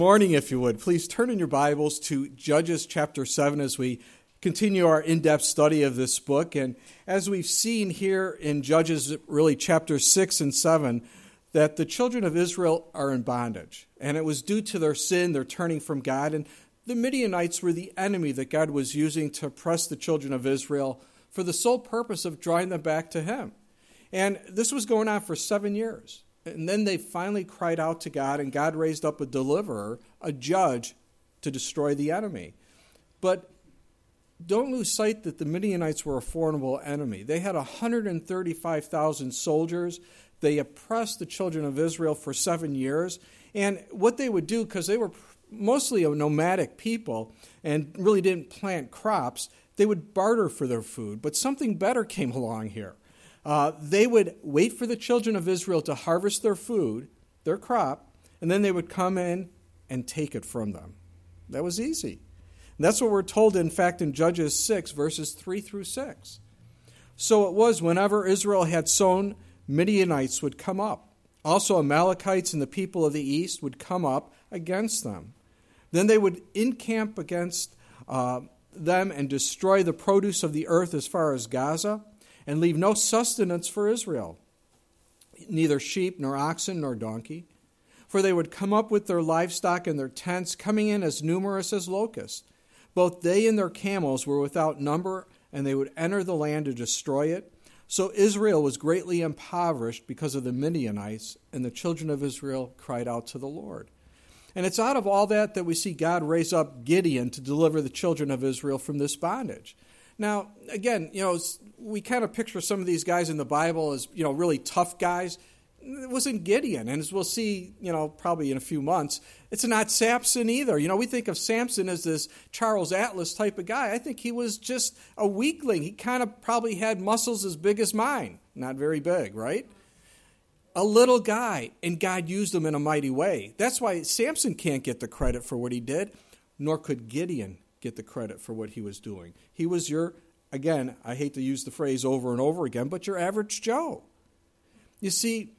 Morning, if you would. Please turn in your Bibles to Judges chapter 7 as we continue our in-depth study of this book. And as we've seen here in Judges, really chapters 6 and 7, that the children of Israel are in bondage. And it was due to their sin, their turning from God. And the Midianites were the enemy that God was using to oppress the children of Israel for the sole purpose of drawing them back to Him. And this was going on for 7 years. And then they finally cried out to God, and God raised up a deliverer, a judge, to destroy the enemy. But don't lose sight that the Midianites were a formidable enemy. They had 135,000 soldiers. They oppressed the children of Israel for 7 years. And what they would do, because they were mostly a nomadic people and really didn't plant crops, they would barter for their food. But something better came along here. They would wait for the children of Israel to harvest their food, their crop, and then they would come in and take it from them. That was easy. And that's what we're told, in fact, in Judges 6, verses 3 through 6. So it was whenever Israel had sown, Midianites would come up. Also Amalekites and the people of the east would come up against them. Then they would encamp against them and destroy the produce of the earth as far as Gaza, and leave no sustenance for Israel, neither sheep nor oxen nor donkey. For they would come up with their livestock and their tents, coming in as numerous as locusts. Both they and their camels were without number, and they would enter the land to destroy it. So Israel was greatly impoverished because of the Midianites, and the children of Israel cried out to the Lord. And it's out of all that we see God raise up Gideon to deliver the children of Israel from this bondage. Now, again, we kind of picture some of these guys in the Bible as, really tough guys. It wasn't Gideon. And as we'll see, probably in a few months, it's not Samson either. We think of Samson as this Charles Atlas type of guy. I think he was just a weakling. He kind of probably had muscles as big as mine. Not very big, right? A little guy, and God used him in a mighty way. That's why Samson can't get the credit for what he did, nor could Gideon get the credit for what he was doing. He was your, again, I hate to use the phrase over and over again, but your average Joe. You see,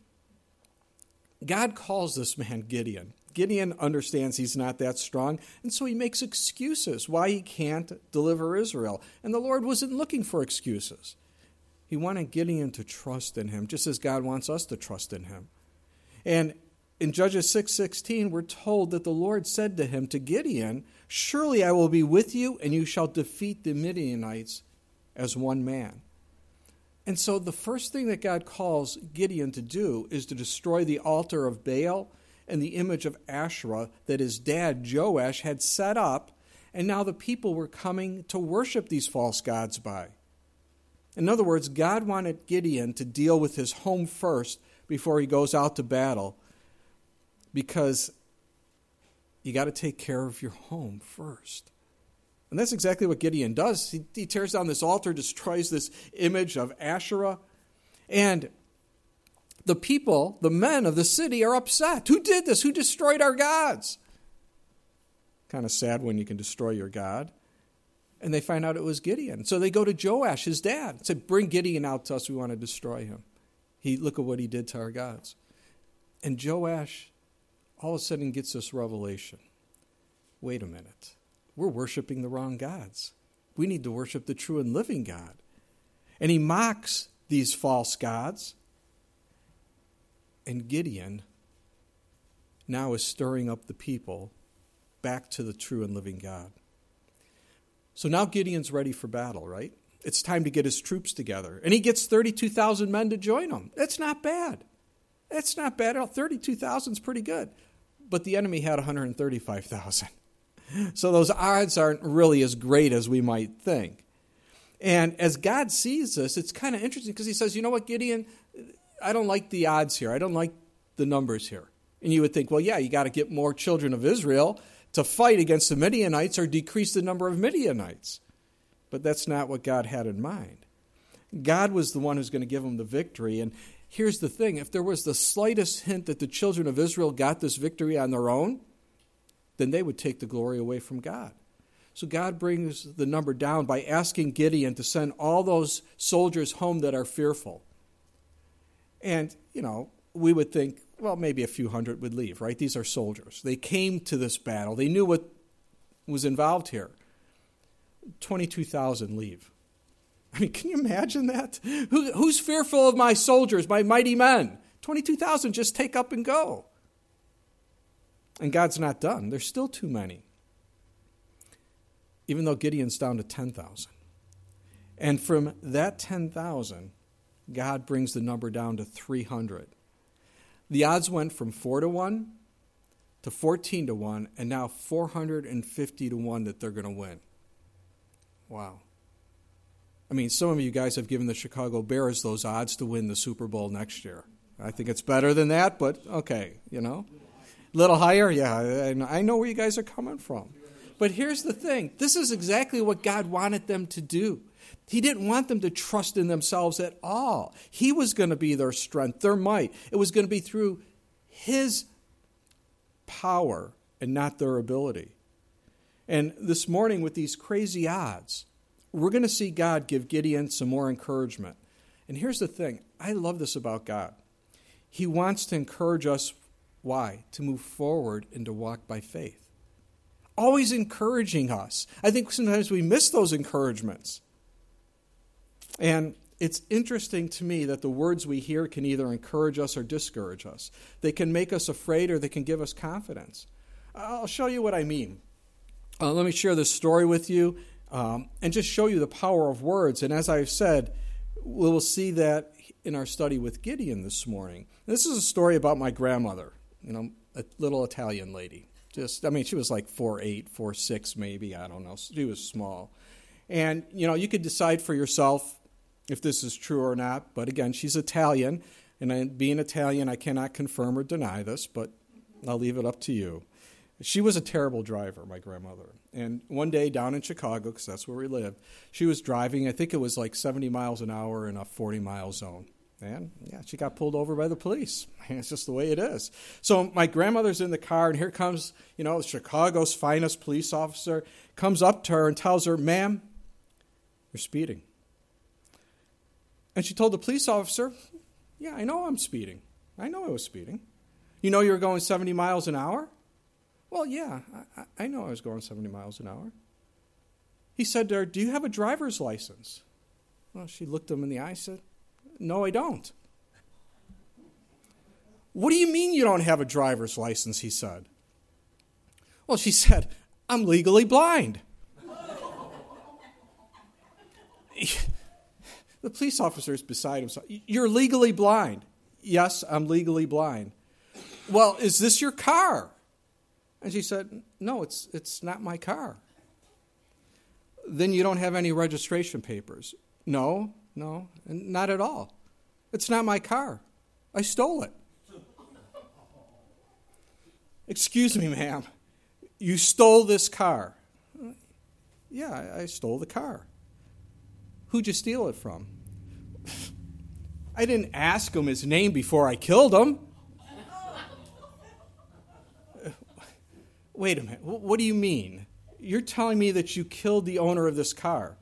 God calls this man Gideon. Gideon understands he's not that strong, and so he makes excuses why he can't deliver Israel. And the Lord wasn't looking for excuses. He wanted Gideon to trust in him, just as God wants us to trust in him. And in Judges 6:16, we're told that the Lord said to him, to Gideon, "Surely I will be with you, and you shall defeat the Midianites as one man." And so the first thing that God calls Gideon to do is to destroy the altar of Baal and the image of Asherah that his dad, Joash, had set up, and now the people were coming to worship these false gods by. In other words, God wanted Gideon to deal with his home first before he goes out to battle, because you got to take care of your home first. And that's exactly what Gideon does. He tears down this altar, destroys this image of Asherah. And the people, the men of the city, are upset. Who did this? Who destroyed our gods? Kind of sad when you can destroy your God. And they find out it was Gideon. So they go to Joash, his dad, and say, "Bring Gideon out to us. We want to destroy him. Look at what he did to our gods." And Joash all of a sudden gets this revelation. Wait a minute. We're worshiping the wrong gods. We need to worship the true and living God. And he mocks these false gods. And Gideon now is stirring up the people back to the true and living God. So now Gideon's ready for battle, right? It's time to get his troops together. And he gets 32,000 men to join him. That's not bad. That's not bad at all. 32,000 is pretty good. But the enemy had 135,000. So those odds aren't really as great as we might think. And as God sees this, it's kind of interesting because he says, "You know what, Gideon, I don't like the odds here. I don't like the numbers here." And you would think, well, yeah, you got to get more children of Israel to fight against the Midianites or decrease the number of Midianites. But that's not what God had in mind. God was the one who's going to give them the victory. And here's the thing. If there was the slightest hint that the children of Israel got this victory on their own, then they would take the glory away from God. So God brings the number down by asking Gideon to send all those soldiers home that are fearful. And, we would think, well, maybe a few hundred would leave, right? These are soldiers. They came to this battle. They knew what was involved here. 22,000 leave. I mean, can you imagine that? Who's fearful of my soldiers, my mighty men? 22,000 just take up and go. And God's not done. There's still too many. Even though Gideon's down to 10,000. And from that 10,000, God brings the number down to 300. The odds went from 4-1 to 14-1, and now 450-1 that they're going to win. Wow. I mean, some of you guys have given the Chicago Bears those odds to win the Super Bowl next year. I think it's better than that, but okay, A little higher? Yeah, I know where you guys are coming from. But here's the thing. This is exactly what God wanted them to do. He didn't want them to trust in themselves at all. He was going to be their strength, their might. It was going to be through His power and not their ability. And this morning with these crazy odds, we're going to see God give Gideon some more encouragement. And here's the thing. I love this about God. He wants to encourage us. Why? To move forward and to walk by faith. Always encouraging us. I think sometimes we miss those encouragements. And it's interesting to me that the words we hear can either encourage us or discourage us. They can make us afraid or they can give us confidence. I'll show you what I mean. Let me share this story with you and just show you the power of words. And as I've said, we will see that in our study with Gideon this morning. This is a story about my grandmother, a little Italian lady. She was like 4'8", 4'6", maybe, I don't know. She was small. And, you could decide for yourself if this is true or not. But again, she's Italian. And being Italian, I cannot confirm or deny this, but I'll leave it up to you. She was a terrible driver, my grandmother. And one day down in Chicago, because that's where we lived, she was driving, I think it was like 70 miles an hour in a 40-mile zone. And, she got pulled over by the police. It's just the way it is. So my grandmother's in the car, and here comes, Chicago's finest police officer, comes up to her and tells her, "Ma'am, you're speeding." And she told the police officer, "Yeah, I know I'm speeding. I know I was speeding." "You know you were going 70 miles an hour?" "Well, yeah, I know I was going 70 miles an hour." He said to her, "Do you have a driver's license?" Well, she looked him in the eye and said, "No, I don't." "What do you mean you don't have a driver's license?" he said. Well, she said, "I'm legally blind." The police officer is beside himself. "You're legally blind." "Yes, I'm legally blind." "Well, is this your car?" And she said, "No, it's not my car." "Then you don't have any registration papers?" No, not at all. "It's not my car. I stole it." "Excuse me, ma'am, you stole this car?" "Yeah, I stole the car." "Who'd you steal it from?" "I didn't ask him his name before I killed him." "Wait a minute, what do you mean? You're telling me that you killed the owner of this car?"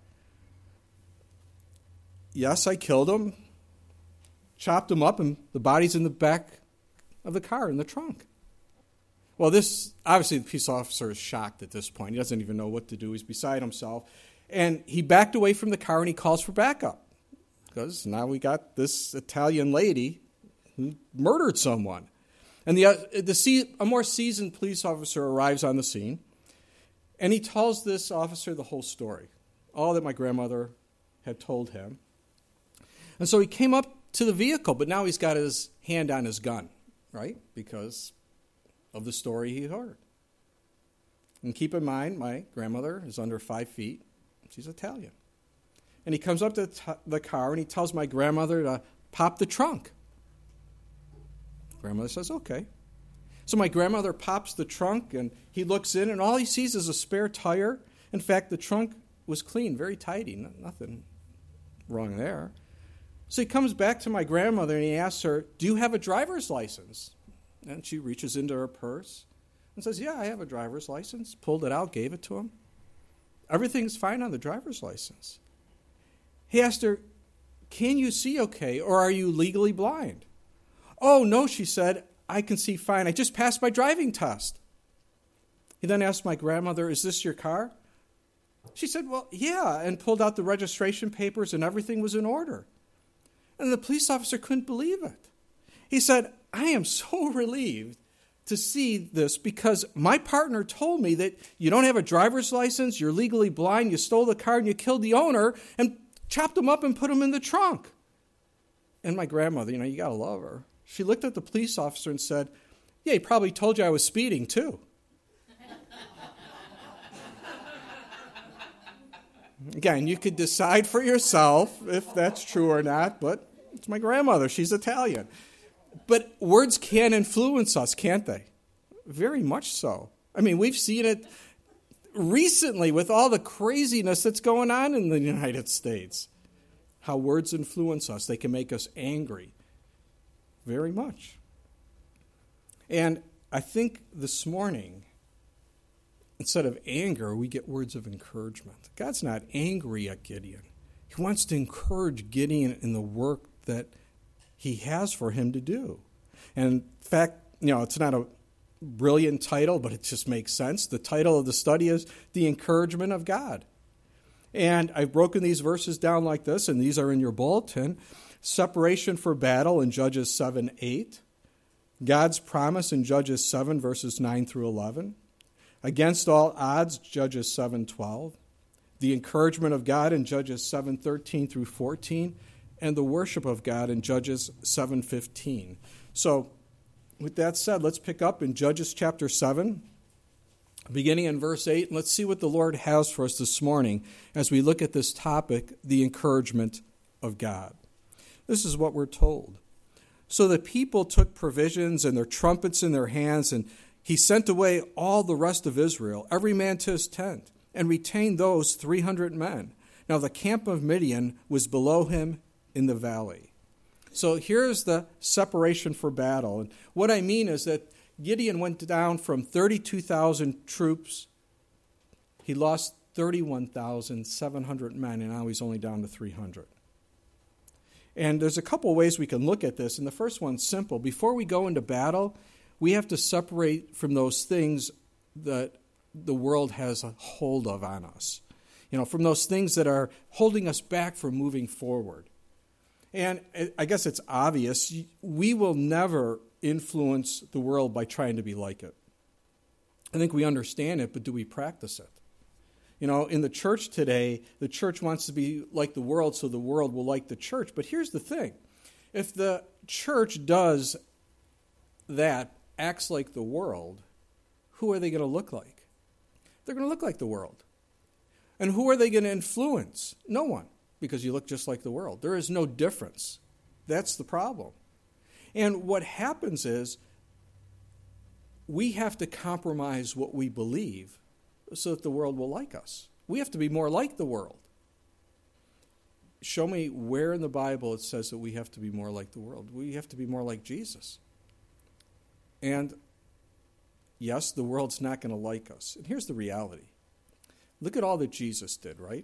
"Yes, I killed him, chopped him up, and the body's in the back of the car, in the trunk." Well, obviously the police officer is shocked at this point. He doesn't even know what to do. He's beside himself. And he backed away from the car and he calls for backup. Because now we got this Italian lady who murdered someone. And a more seasoned police officer arrives on the scene. And he tells this officer the whole story. All that my grandmother had told him. And so he came up to the vehicle, but now he's got his hand on his gun, right? Because of the story he heard. And keep in mind, my grandmother is under 5 feet. She's Italian. And he comes up to the car and he tells my grandmother to pop the trunk. Grandmother says, "Okay." So my grandmother pops the trunk and he looks in and all he sees is a spare tire. In fact, the trunk was clean, very tidy, nothing wrong there. So he comes back to my grandmother and he asks her, "Do you have a driver's license?" And she reaches into her purse and says, "Yeah, I have a driver's license." Pulled it out, gave it to him. Everything's fine on the driver's license. He asked her, "Can you see okay, or are you legally blind?" "Oh, no," she said, "I can see fine. I just passed my driving test." He then asked my grandmother, "Is this your car?" She said, "Well, yeah," and pulled out the registration papers, and everything was in order. And the police officer couldn't believe it. He said, "I am so relieved to see this because my partner told me that you don't have a driver's license, you're legally blind, you stole the car, and you killed the owner and chopped him up and put him in the trunk." And my grandmother, you got to love her. She looked at the police officer and said, "Yeah, he probably told you I was speeding too." Again, you could decide for yourself if that's true or not, but it's my grandmother. She's Italian. But words can influence us, can't they? Very much so. I mean, we've seen it recently with all the craziness that's going on in the United States. How words influence us. They can make us angry. Very much. And I think this morning, instead of anger, we get words of encouragement. God's not angry at Gideon. He wants to encourage Gideon in the work that he has for him to do. And in fact, it's not a brilliant title, but it just makes sense. The title of the study is The Encouragement of God. And I've broken these verses down like this, and these are in your bulletin. Separation for battle in Judges 7:8. God's promise in Judges 7, verses 9 through 11. Against all odds, Judges 7:12. The encouragement of God in Judges 7:13 through 14. And the worship of God in Judges 7:15. So, with that said, let's pick up in Judges chapter 7, beginning in verse 8, and let's see what the Lord has for us this morning as we look at this topic, the encouragement of God. This is what we're told. So the people took provisions and their trumpets in their hands, and he sent away all the rest of Israel, every man to his tent, and retained those 300 men. Now the camp of Midian was below him in the valley. So here's the separation for battle. And what I mean is that Gideon went down from 32,000 troops. He lost 31,700 men, and now he's only down to 300. And there's a couple ways we can look at this. And the first one's simple. Before we go into battle, we have to separate from those things that the world has a hold of on us. From those things that are holding us back from moving forward. And I guess it's obvious, we will never influence the world by trying to be like it. I think we understand it, but do we practice it? In the church today, the church wants to be like the world so the world will like the church. But here's the thing. If the church does that, acts like the world, who are they going to look like? They're going to look like the world. And who are they going to influence? No one. Because you look just like the world. There is no difference. That's the problem. And what happens is we have to compromise what we believe so that the world will like us. We have to be more like the world. Show me where in the Bible it says that we have to be more like the world. We have to be more like Jesus. And yes, the world's not going to like us. And here's the reality. Look at all that Jesus did, right?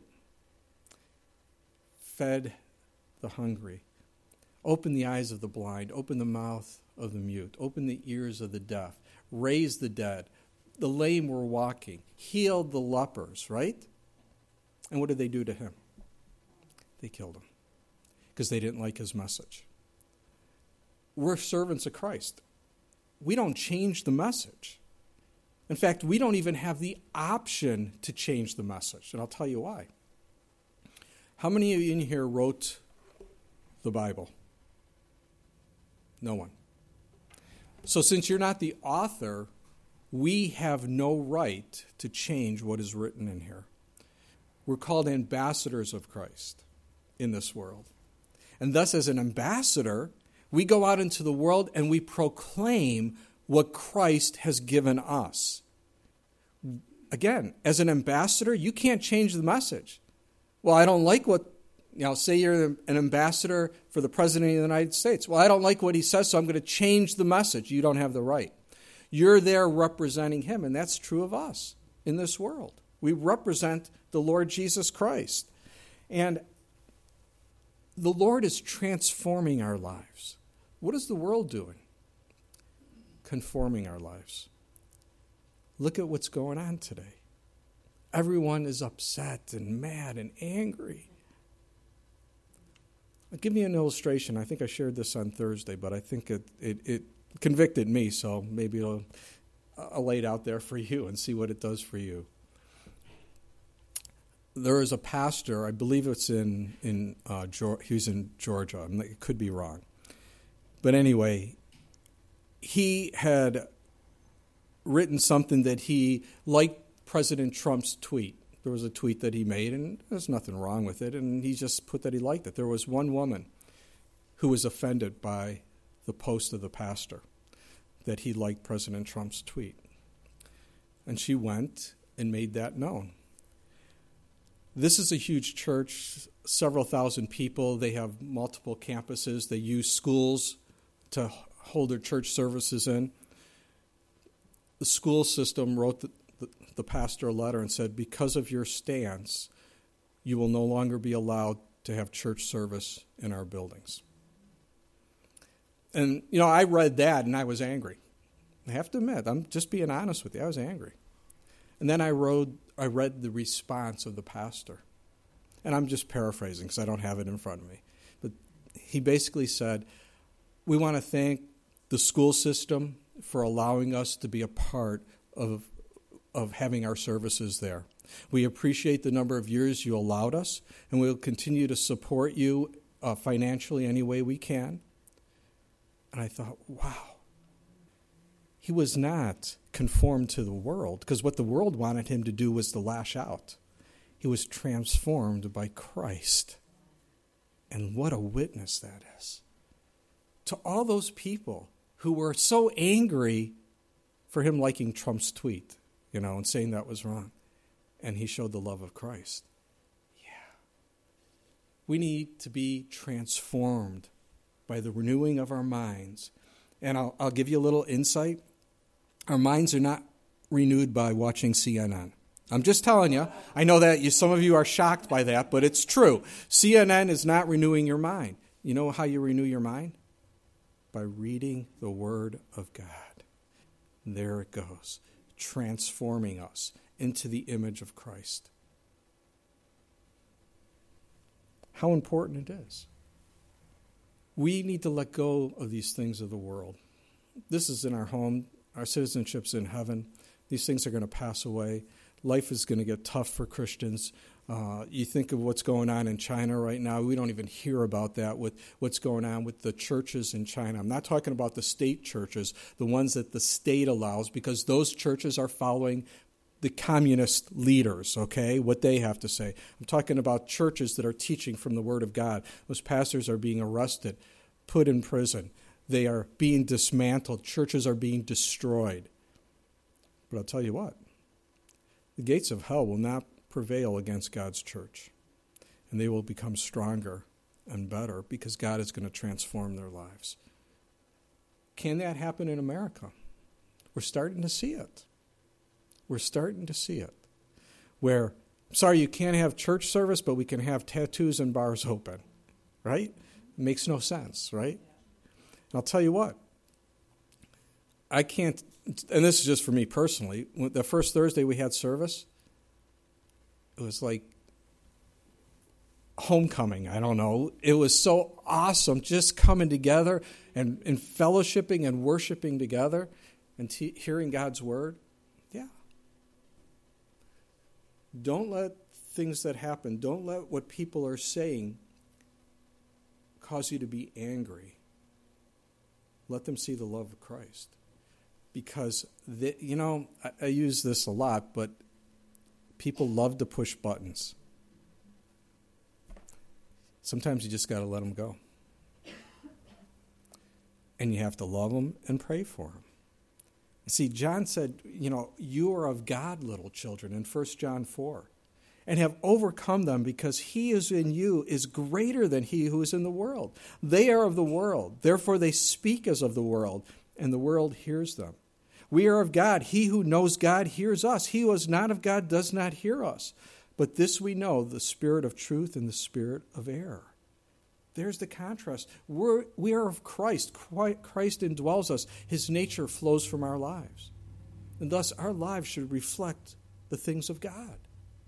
Fed the hungry, opened the eyes of the blind, opened the mouth of the mute, opened the ears of the deaf, raised the dead, the lame were walking, healed the lepers, right? And what did they do to him? They killed him because they didn't like his message. We're servants of Christ. We don't change the message. In fact, we don't even have the option to change the message, and I'll tell you why. How many of you in here wrote the Bible? No one. So since you're not the author, we have no right to change what is written in here. We're called ambassadors of Christ in this world. And thus, as an ambassador, we go out into the world and we proclaim what Christ has given us. Again, as an ambassador, you can't change the message. Well, I don't like what, say you're an ambassador for the President of the United States. Well, I don't like what he says, so I'm going to change the message. You don't have the right. You're there representing him, and that's true of us in this world. We represent the Lord Jesus Christ. And the Lord is transforming our lives. What is the world doing? Conforming our lives. Look at what's going on today. Everyone is upset and mad and angry. I'll give you an illustration. I think I shared this on Thursday, but I think it convicted me, so maybe I'll lay it out there for you and see what it does for you. There is a pastor, I believe it's he was in Georgia. It could be wrong. But anyway, he had written something that he liked President Trump's tweet. There was a tweet that he made, and there's nothing wrong with it, and he just put that he liked it. There was one woman who was offended by the post of the pastor that he liked President Trump's tweet. And she went and made that known. This is a huge church, several thousand people. They have multiple campuses. They use schools to hold their church services in. The school system wrote the pastor a letter and said, because of your stance, you will no longer be allowed to have church service in our buildings. And, I read that and I was angry. I have to admit, I'm just being honest with you. I was angry. And then I read the response of the pastor. And I'm just paraphrasing because I don't have it in front of me. But he basically said, we want to thank the school system for allowing us to be a part of having our services there. We appreciate the number of years you allowed us, and we'll continue to support you financially any way we can. And I thought, wow. He was not conformed to the world, because what the world wanted him to do was to lash out. He was transformed by Christ. And what a witness that is. To all those people who were so angry for him liking Trump's tweet, and saying that was wrong. And he showed the love of Christ. Yeah. We need to be transformed by the renewing of our minds. And I'll give you a little insight. Our minds are not renewed by watching CNN. I'm just telling you. I know that some of you are shocked by that, but it's true. CNN is not renewing your mind. You know how you renew your mind? By reading the Word of God. There it goes. Transforming us into the image of Christ. How important it is. We need to let go of these things of the world. This is in our home. Our citizenship's in heaven. These things are going to pass away. Life is going to get tough for Christians. You think of what's going on in China right now. We don't even hear about that with what's going on with the churches in China. I'm not talking about the state churches, the ones that the state allows, because those churches are following the communist leaders, okay, what they have to say. I'm talking about churches that are teaching from the Word of God. Those pastors are being arrested, put in prison. They are being dismantled. Churches are being destroyed. But I'll tell you what, the gates of hell will not prevail against God's church. And they will become stronger and better because God is going to transform their lives. Can that happen in America? We're starting to see it. We're starting to see it. Where, sorry, you can't have church service, but we can have tattoos and bars open. Right? It makes no sense, right? And I'll tell you what. I can't, and this is just for me personally, the first Thursday we had service, it was like homecoming, I don't know. It was so awesome just coming together and fellowshipping and worshiping together and hearing God's word. Yeah. Don't let things that happen, don't let what people are saying cause you to be angry. Let them see the love of Christ. Because, I use this a lot, but people love to push buttons. Sometimes you just got to let them go. And you have to love them and pray for them. See, John said, you are of God, little children, in 1 John 4, and have overcome them because he is in you is greater than he who is in the world. They are of the world. Therefore they speak as of the world, and the world hears them. We are of God. He who knows God hears us. He who is not of God does not hear us. But this we know, the spirit of truth and the spirit of error. There's the contrast. We are of Christ. Christ indwells us. His nature flows from our lives. And thus, our lives should reflect the things of God.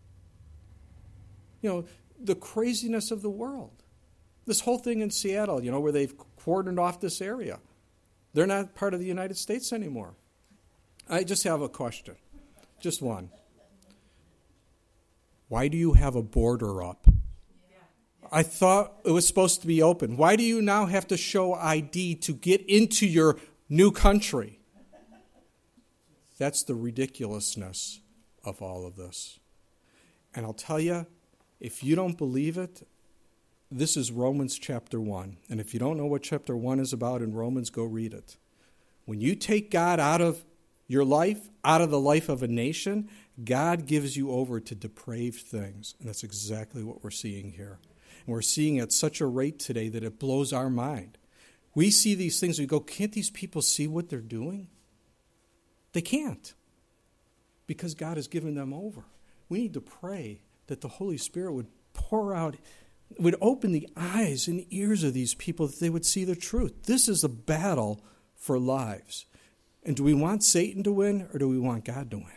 The craziness of the world. This whole thing in Seattle, where they've cordoned off this area. They're not part of the United States anymore. I just have a question. Just one. Why do you have a border up? I thought it was supposed to be open. Why do you now have to show ID to get into your new country? That's the ridiculousness of all of this. And I'll tell you, if you don't believe it, this is Romans chapter 1. And if you don't know what chapter 1 is about in Romans, go read it. When you take God out of your life, out of the life of a nation, God gives you over to depraved things. And that's exactly what we're seeing here. And we're seeing at such a rate today that it blows our mind. We see these things, we go, can't these people see what they're doing? They can't. Because God has given them over. We need to pray that the Holy Spirit would pour out, would open the eyes and ears of these people that they would see the truth. This is a battle for lives. And do we want Satan to win or do we want God to win?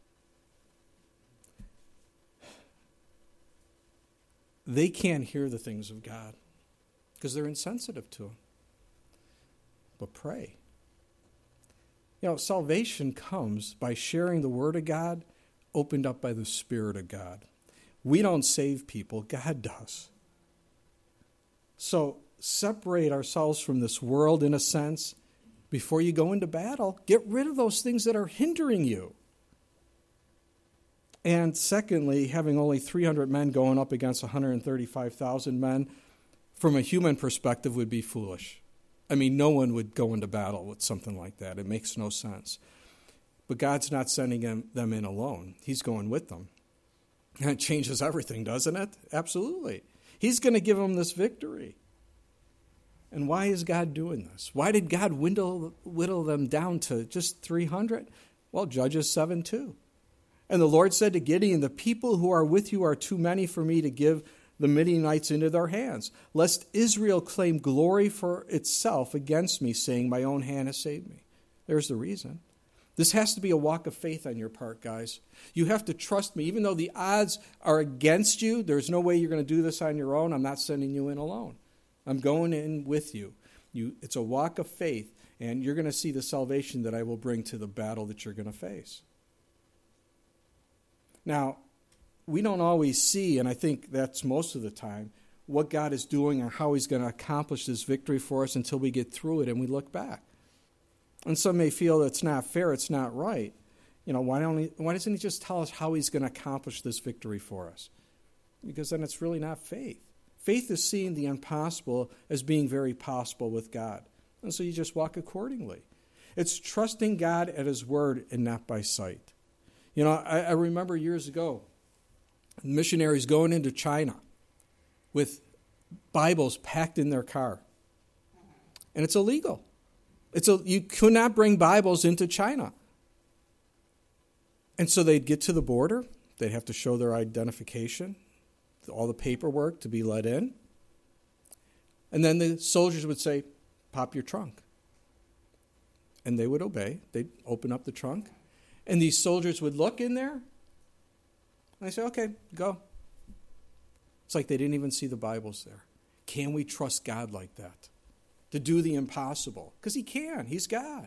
They can't hear the things of God because they're insensitive to Him. But pray. Salvation comes by sharing the Word of God opened up by the Spirit of God. We don't save people, God does. So separate ourselves from this world in a sense. Before you go into battle, get rid of those things that are hindering you. And secondly, having only 300 men going up against 135,000 men, from a human perspective, would be foolish. I mean, no one would go into battle with something like that. It makes no sense. But God's not sending them in alone. He's going with them. And it changes everything, doesn't it? Absolutely. He's going to give them this victory. And why is God doing this? Why did God whittle them down to just 300? Well, Judges 7:2. And the Lord said to Gideon, the people who are with you are too many for me to give the Midianites into their hands, lest Israel claim glory for itself against me, saying, my own hand has saved me. There's the reason. This has to be a walk of faith on your part, guys. You have to trust me. Even though the odds are against you, there's no way you're going to do this on your own. I'm not sending you in alone. I'm going in with you. It's a walk of faith, and you're going to see the salvation that I will bring to the battle that you're going to face. Now, we don't always see, and I think that's most of the time, what God is doing and how He's going to accomplish this victory for us until we get through it and we look back. And some may feel it's not fair, it's not right. Why doesn't He just tell us how He's going to accomplish this victory for us? Because then it's really not faith. Faith is seeing the impossible as being very possible with God. And so you just walk accordingly. It's trusting God at His word and not by sight. I remember years ago, missionaries going into China with Bibles packed in their car. And it's illegal. You could not bring Bibles into China. And so they'd get to the border. They'd have to show their identification, all the paperwork to be let in. And then the soldiers would say, pop your trunk. And they would obey. They'd open up the trunk. And these soldiers would look in there. And they say, okay, go. It's like they didn't even see the Bibles there. Can we trust God like that? To do the impossible? Because He can. He's God.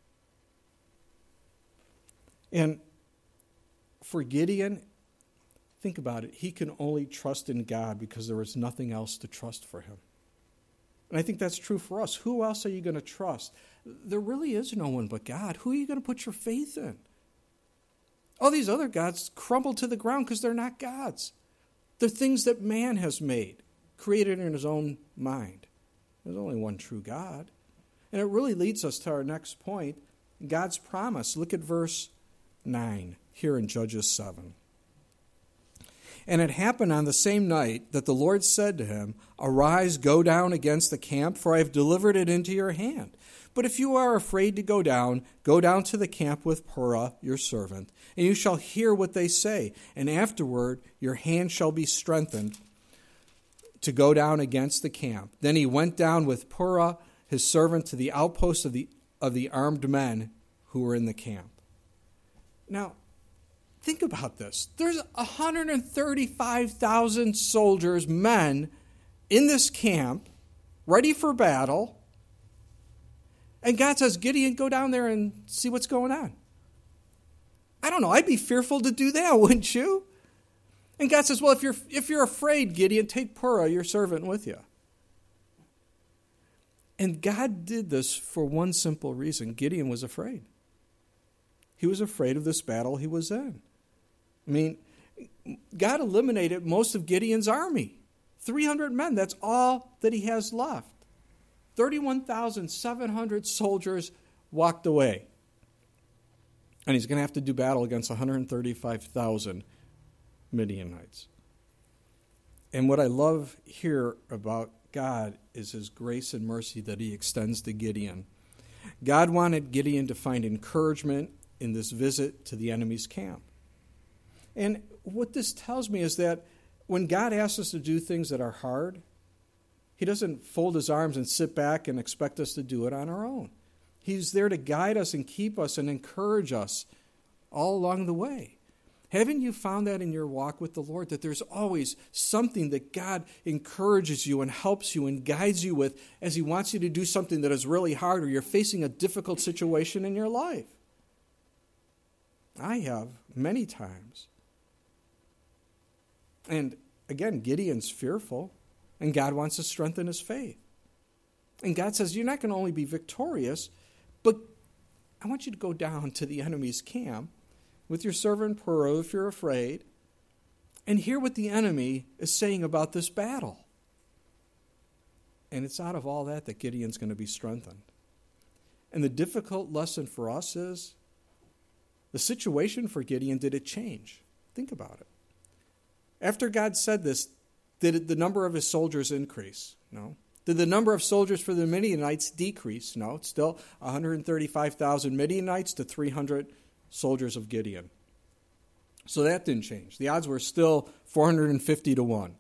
And for Gideon, think about it. He can only trust in God because there was nothing else to trust for him. And I think that's true for us. Who else are you going to trust? There really is no one but God. Who are you going to put your faith in? All these other gods crumble to the ground because they're not gods. They're things that man has made, created in his own mind. There's only one true God. And it really leads us to our next point, God's promise. Look at verse 9 here in Judges 7. And it happened on the same night that the Lord said to him, arise, go down against the camp, for I have delivered it into your hand. But if you are afraid to go down to the camp with Purah, your servant, and you shall hear what they say, and afterward your hand shall be strengthened to go down against the camp. Then he went down with Purah, his servant, to the outpost of the armed men who were in the camp. Now, think about this. There's 135,000 soldiers, men, in this camp, ready for battle. And God says, Gideon, go down there and see what's going on. I don't know. I'd be fearful to do that, wouldn't you? And God says, well, if you're afraid, Gideon, take Purah, your servant, with you. And God did this for one simple reason. Gideon was afraid. He was afraid of this battle he was in. I mean, God eliminated most of Gideon's army. 300 men, that's all that he has left. 31,700 soldiers walked away. And he's going to have to do battle against 135,000 Midianites. And what I love here about God is his grace and mercy that he extends to Gideon. God wanted Gideon to find encouragement in this visit to the enemy's camp. And what this tells me is that when God asks us to do things that are hard, he doesn't fold his arms and sit back and expect us to do it on our own. He's there to guide us and keep us and encourage us all along the way. Haven't you found that in your walk with the Lord, that there's always something that God encourages you and helps you and guides you with as he wants you to do something that is really hard or you're facing a difficult situation in your life? I have many times. And again, Gideon's fearful, and God wants to strengthen his faith. And God says, you're not going to only be victorious, but I want you to go down to the enemy's camp with your servant Purah if you're afraid, and hear what the enemy is saying about this battle. And it's out of all that Gideon's going to be strengthened. And the difficult lesson for us is, the situation for Gideon, did it change? Think about it. After God said this, did the number of his soldiers increase? No. Did the number of soldiers for the Midianites decrease? No. It's still 135,000 Midianites to 300 soldiers of Gideon. So that didn't change. The odds were still 450 to 1.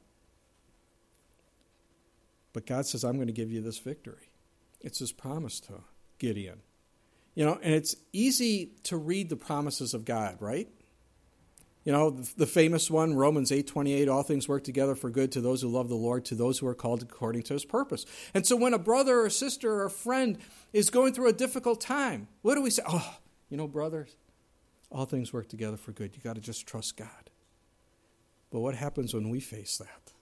But God says, I'm going to give you this victory. It's his promise to Gideon. You know, and it's easy to read the promises of God, right? You know, the famous one, Romans 8:28, all things work together for good to those who love the Lord, to those who are called according to his purpose. And so when a brother or sister or a friend is going through a difficult time, what do we say? Oh, you know, brothers, all things work together for good. You got to just trust God. But what happens when we face that?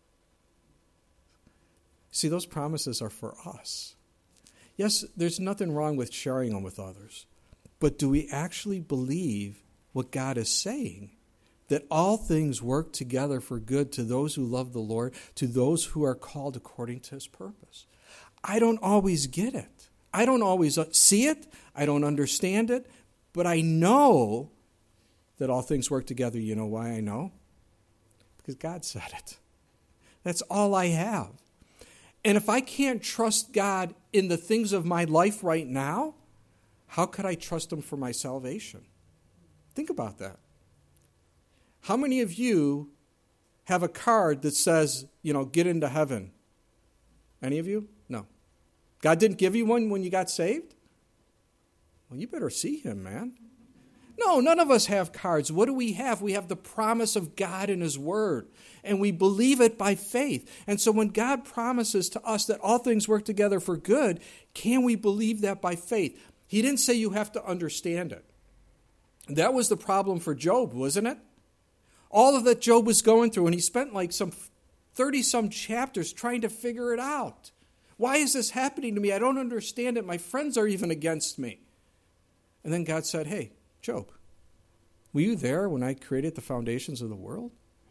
See, those promises are for us. Yes, there's nothing wrong with sharing them with others. But do we actually believe what God is saying? That all things work together for good to those who love the Lord, to those who are called according to his purpose. I don't always get it. I don't always see it. I don't understand it. But I know that all things work together. You know why I know? Because God said it. That's all I have. And if I can't trust God in the things of my life right now, how could I trust him for my salvation? Think about that. How many of you have a card that says, you know, get into heaven? Any of you? No. God didn't give you one when you got saved? Well, you better see him, man. No, none of us have cards. What do we have? We have the promise of God in his word, and we believe it by faith. And so when God promises to us that all things work together for good, can we believe that by faith? He didn't say you have to understand it. That was the problem for Job, wasn't it? All of that Job was going through, and he spent like some 30-some chapters trying to figure it out. Why is this happening to me? I don't understand it. My friends are even against me. And then God said, hey, Job, were you there when I created the foundations of the world?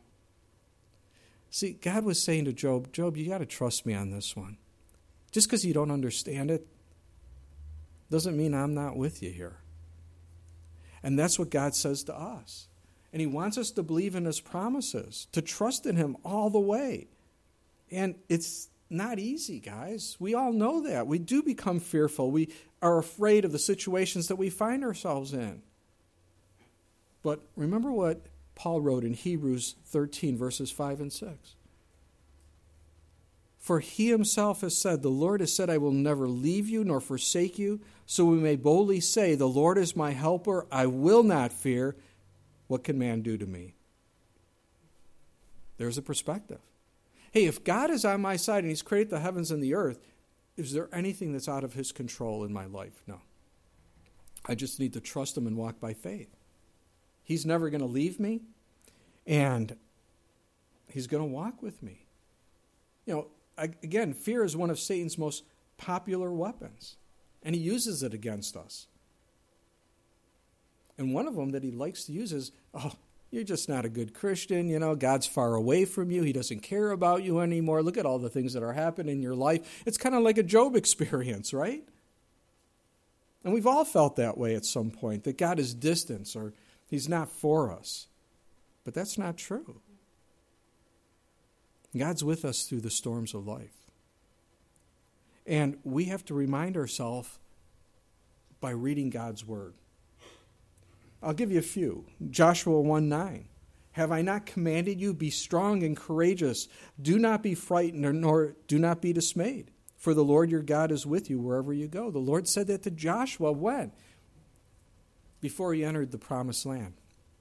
See, God was saying to Job, you got to trust me on this one. Just because you don't understand it doesn't mean I'm not with you here. And that's what God says to us. And he wants us to believe in his promises, to trust in him all the way. And it's not easy, guys. We all know that. We do become fearful. We are afraid of the situations that we find ourselves in. But remember what Paul wrote in Hebrews 13, verses 5 and 6. For he himself has said, the Lord has said, I will never leave you nor forsake you. So we may boldly say, the Lord is my helper. I will not fear. What can man do to me? There's a perspective. Hey, if God is on my side and he's created the heavens and the earth, is there anything that's out of his control in my life? No. I just need to trust him and walk by faith. He's never going to leave me, and he's going to walk with me. You know, again, fear is one of Satan's most popular weapons, and he uses it against us. And one of them that he likes to use is, oh, you're just not a good Christian. You know, God's far away from you. He doesn't care about you anymore. Look at all the things that are happening in your life. It's kind of like a Job experience, right? And we've all felt that way at some point, that God is distant or he's not for us. But that's not true. God's with us through the storms of life. And we have to remind ourselves by reading God's word. I'll give you a few. Joshua 1:9. Have I not commanded you, be strong and courageous? Do not be frightened, nor do not be dismayed. For the Lord your God is with you wherever you go. The Lord said that to Joshua when? Before he entered the promised land.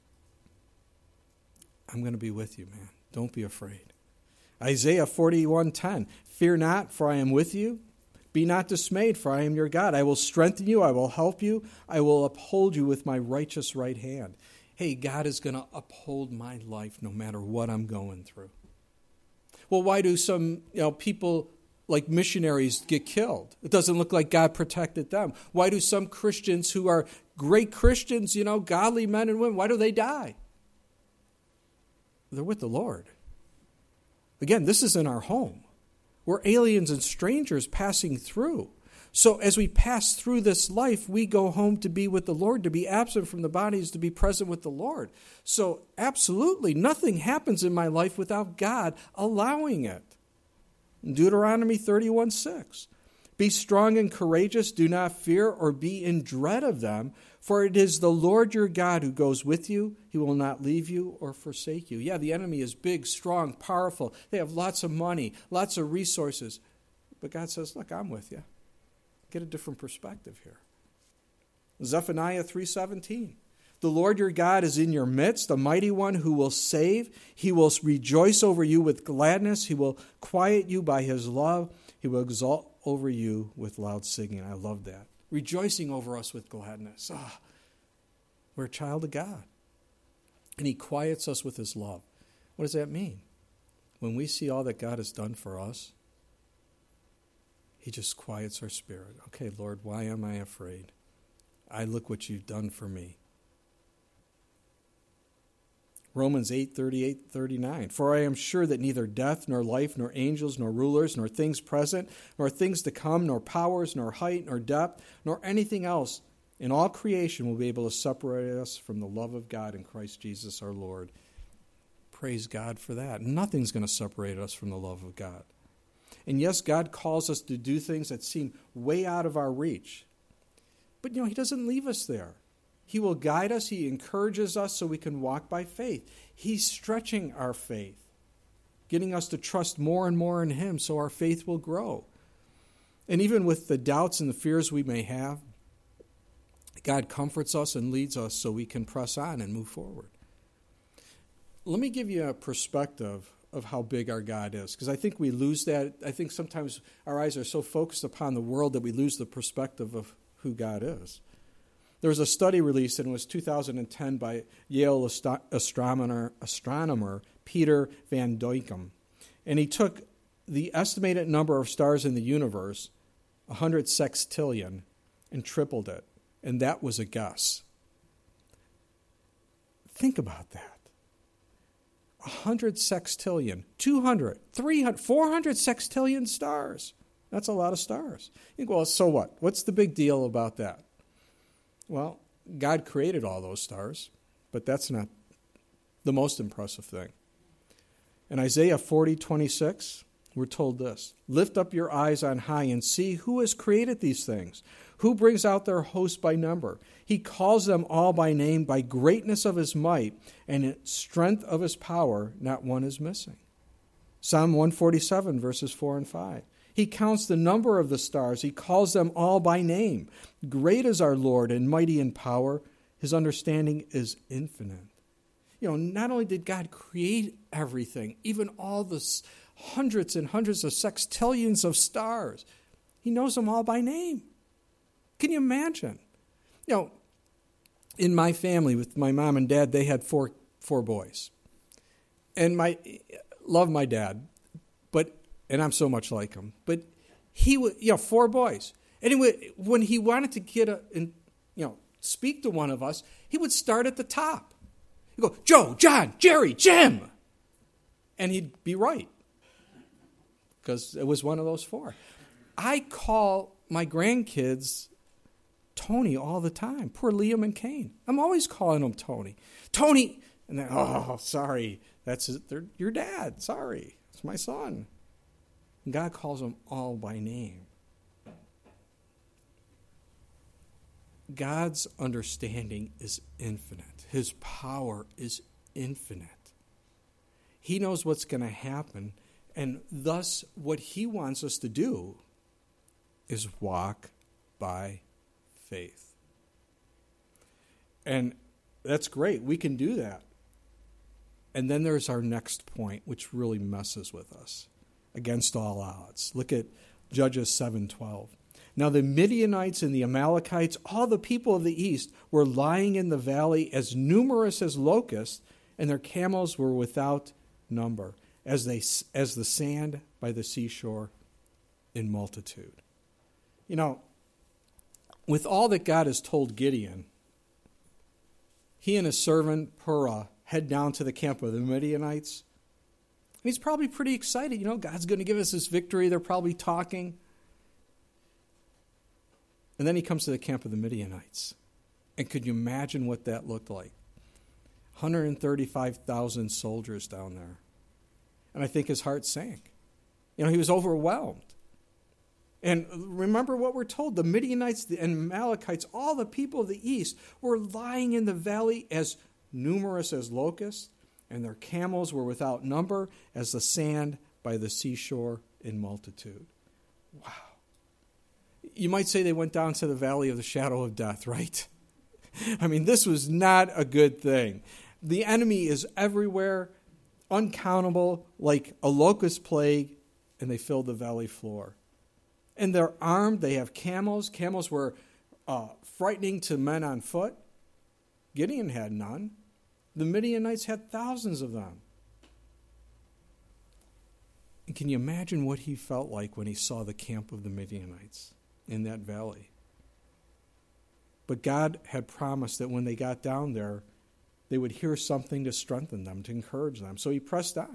I'm going to be with you, man. Don't be afraid. Isaiah 41:10. Fear not, for I am with you. Be not dismayed, for I am your God. I will strengthen you. I will help you. I will uphold you with my righteous right hand. Hey, God is going to uphold my life no matter what I'm going through. Well, why do some people like missionaries get killed? It doesn't look like God protected them. Why do some Christians who are great Christians, godly men and women, why do they die? They're with the Lord. Again, this is in our home. We're aliens and strangers passing through. So as we pass through this life, we go home to be with the Lord. To be absent from the body is to be present with the Lord. So absolutely, nothing happens in my life without God allowing it. Deuteronomy 31:6. Be strong and courageous, do not fear or be in dread of them, for it is the Lord your God who goes with you. He will not leave you or forsake you. Yeah, the enemy is big, strong, powerful. They have lots of money, lots of resources. But God says, look, I'm with you. Get a different perspective here. Zephaniah 3:17. The Lord your God is in your midst, a mighty one who will save. He will rejoice over you with gladness. He will quiet you by his love. He will exalt over you with loud singing. I love that. Rejoicing over us with gladness. We're a child of God. And he quiets us with his love. What does that mean? When we see all that God has done for us, he just quiets our spirit. Okay, Lord, why am I afraid? I look what you've done for me. Romans 8:38-39. For I am sure that neither death, nor life, nor angels, nor rulers, nor things present, nor things to come, nor powers, nor height, nor depth, nor anything else in all creation will be able to separate us from the love of God in Christ Jesus our Lord. Praise God for that. Nothing's going to separate us from the love of God. And yes, God calls us to do things that seem way out of our reach. But he doesn't leave us there. He will guide us. He encourages us so we can walk by faith. He's stretching our faith, getting us to trust more and more in him so our faith will grow. And even with the doubts and the fears we may have, God comforts us and leads us so we can press on and move forward. Let me give you a perspective of how big our God is, because I think we lose that. I think sometimes our eyes are so focused upon the world that we lose the perspective of who God is. There was a study released, and it was 2010 by Yale astronomer Peter Van Duykem. And he took the estimated number of stars in the universe, 100 sextillion, and tripled it. And that was a guess. Think about that. 100 sextillion, 200, 300, 400 sextillion stars. That's a lot of stars. You go, well, so what? What's the big deal about that? Well, God created all those stars, but that's not the most impressive thing. In Isaiah 40:26, we're told this: lift up your eyes on high and see who has created these things, who brings out their host by number. He calls them all by name, by greatness of his might and strength of his power, not one is missing. Psalm 147, verses 4 and 5. He counts the number of the stars. He calls them all by name. Great is our Lord and mighty in power. His understanding is infinite. Not only did God create everything, even all the hundreds and hundreds of sextillions of stars, he knows them all by name. Can you imagine? In my family with my mom and dad, they had four boys. And love my dad, and I'm so much like him. But he would, 4 boys. Anyway, when he wanted to speak to one of us, he would start at the top. He'd go, Joe, John, Jerry, Jim. And he'd be right. Because it was one of those 4. I call my grandkids Tony all the time. Poor Liam and Kane. I'm always calling them Tony. Tony. And then, sorry. They're your dad. Sorry. It's my son. And God calls them all by name. God's understanding is infinite. His power is infinite. He knows what's going to happen, and thus what he wants us to do is walk by faith. And that's great. We can do that. And then there's our next point, which really messes with us against all odds. Look at Judges 7:12. Now the Midianites and the Amalekites, all the people of the east, were lying in the valley as numerous as locusts, and their camels were without number, as the sand by the seashore in multitude. With all that God has told Gideon, he and his servant Purah head down to the camp of the Midianites. And he's probably pretty excited. God's going to give us this victory. They're probably talking. And then he comes to the camp of the Midianites. And could you imagine what that looked like? 135,000 soldiers down there. And I think his heart sank. He was overwhelmed. And remember what we're told. The Midianites and Amalekites, all the people of the east, were lying in the valley as numerous as locusts, and their camels were without number as the sand by the seashore in multitude. Wow. You might say they went down to the valley of the shadow of death, right? This was not a good thing. The enemy is everywhere, uncountable, like a locust plague, and they filled the valley floor. And they're armed. They have camels. Camels were frightening to men on foot. Gideon had none. The Midianites had thousands of them. And can you imagine what he felt like when he saw the camp of the Midianites in that valley? But God had promised that when they got down there, they would hear something to strengthen them, to encourage them. So he pressed on.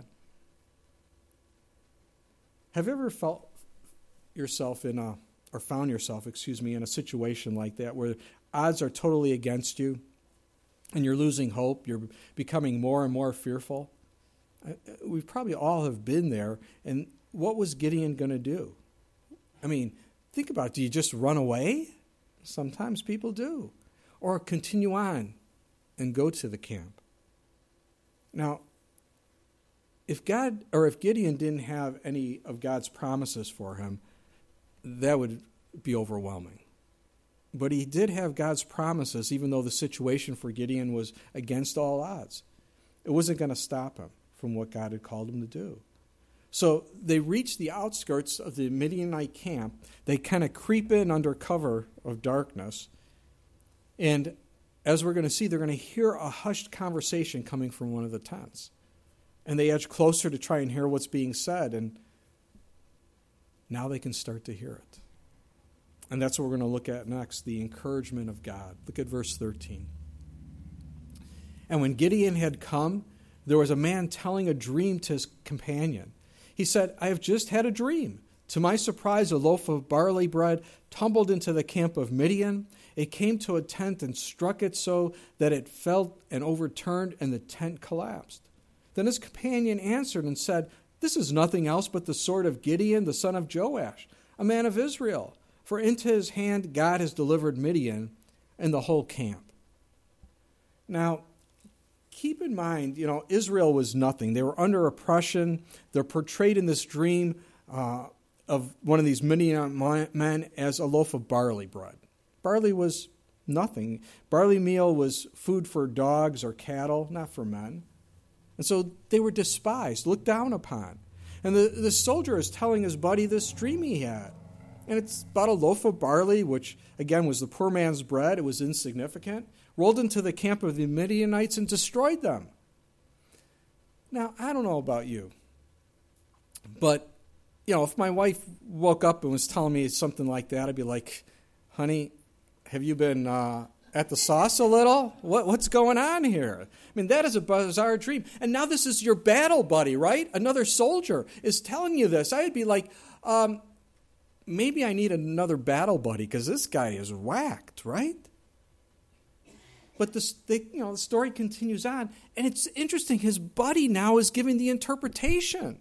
Have you ever found yourself in a situation like that where odds are totally against you and you're losing hope, you're becoming more and more fearful? We probably all have been there. And what was Gideon going to do? Think about it. Do you just run away? Sometimes people do. Or continue on and go to the camp. Now, if Gideon didn't have any of God's promises for him, that would be overwhelming. But he did have God's promises, even though the situation for Gideon was against all odds. It wasn't going to stop him from what God had called him to do. So they reach the outskirts of the Midianite camp. They kind of creep in under cover of darkness. And as we're going to see, they're going to hear a hushed conversation coming from one of the tents. And they edge closer to try and hear what's being said. And now they can start to hear it. And that's what we're going to look at next, the encouragement of God. Look at verse 13. And when Gideon had come, there was a man telling a dream to his companion. He said, I have just had a dream. To my surprise, a loaf of barley bread tumbled into the camp of Midian. It came to a tent and struck it so that it fell and overturned, and the tent collapsed. Then his companion answered and said, This is nothing else but the sword of Gideon, the son of Joash, a man of Israel. For into his hand God has delivered Midian and the whole camp. Now, keep in mind, Israel was nothing. They were under oppression. They're portrayed in this dream of one of these Midian men as a loaf of barley bread. Barley was nothing. Barley meal was food for dogs or cattle, not for men. And so they were despised, looked down upon. And the soldier is telling his buddy this dream he had. And it's about a loaf of barley, which, again, was the poor man's bread. It was insignificant. Rolled into the camp of the Midianites and destroyed them. Now, I don't know about you, but, if my wife woke up and was telling me something like that, I'd be like, honey, have you been at the sauce a little? What's going on here? I mean, that is a bizarre dream. And now this is your battle buddy, right? Another soldier is telling you this. I'd be like, maybe I need another battle buddy because this guy is whacked, right? But the story continues on, and it's interesting. His buddy now is giving the interpretation.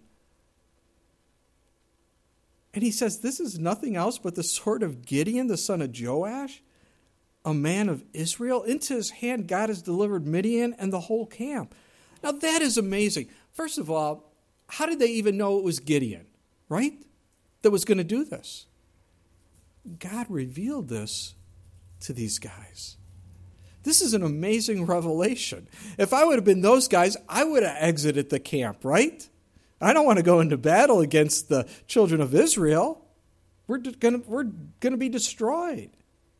And he says, this is nothing else but the sword of Gideon, the son of Joash, a man of Israel. Into his hand God has delivered Midian and the whole camp. Now that is amazing. First of all, how did they even know it was Gideon, right, that was going to do this? God revealed this to these guys. This is an amazing revelation. If I would have been those guys, I would have exited the camp, right? I don't want to go into battle against the children of Israel. We're going to be destroyed.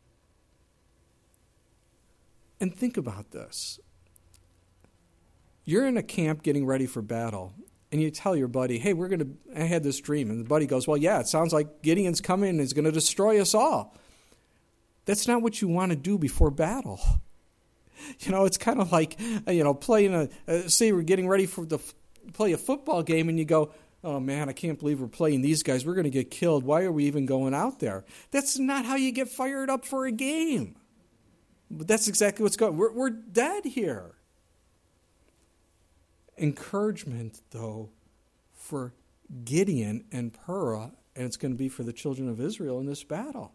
And think about this. You're in a camp getting ready for battle, and you tell your buddy, hey, I had this dream. And the buddy goes, well, yeah, it sounds like Gideon's coming and is going to destroy us all. That's not what you want to do before battle. It's kind of like, playing say we're getting ready to play a football game, and you go, oh, man, I can't believe we're playing these guys. We're going to get killed. Why are we even going out there? That's not how you get fired up for a game. But that's exactly what's going on. We're dead here. Encouragement, though, for Gideon and Purah, and it's going to be for the children of Israel in this battle.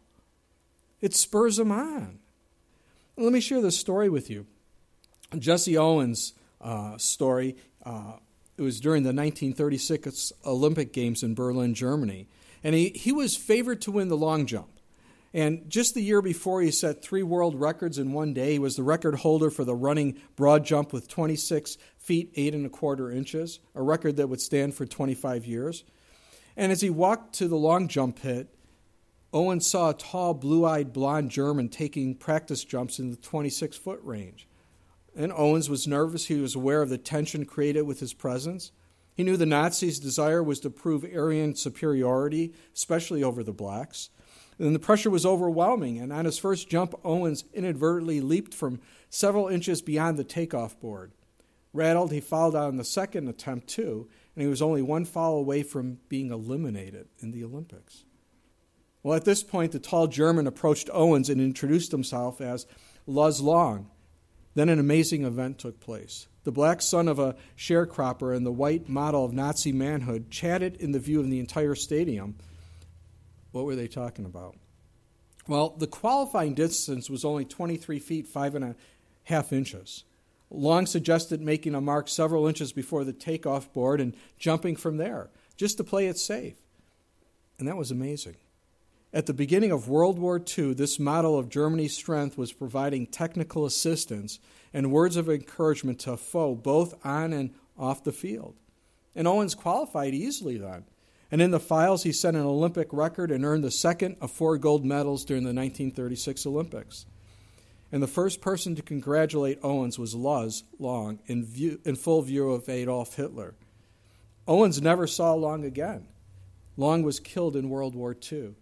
It spurs them on. Let me share this story with you. Jesse Owens' story, it was during the 1936 Olympic Games in Berlin, Germany. And he was favored to win the long jump. And just the year before, he set 3 world records in one day. He was the record holder for the running broad jump with 26 feet, 8 1/4 inches, a record that would stand for 25 years. And as he walked to the long jump pit, Owens saw a tall, blue-eyed, blonde German taking practice jumps in the 26-foot range. And Owens was nervous. He was aware of the tension created with his presence. He knew the Nazis' desire was to prove Aryan superiority, especially over the blacks. And the pressure was overwhelming, and on his first jump, Owens inadvertently leaped from several inches beyond the takeoff board. Rattled, he fouled out on the second attempt, too, and he was only one foul away from being eliminated in the Olympics. Well, at this point, the tall German approached Owens and introduced himself as Luz Long. Then an amazing event took place. The black son of a sharecropper and the white model of Nazi manhood chatted in the view of the entire stadium. What were they talking about? Well, the qualifying distance was only 23 feet, 5 1/2 inches. Long suggested making a mark several inches before the takeoff board and jumping from there, just to play it safe. And that was amazing. At the beginning of World War II, this model of Germany's strength was providing technical assistance and words of encouragement to a foe, both on and off the field. And Owens qualified easily then. And in the files, he set an Olympic record and earned the second of 4 gold medals during the 1936 Olympics. And the first person to congratulate Owens was Luz Long in full view of Adolf Hitler. Owens never saw Long again. Long was killed in World War II.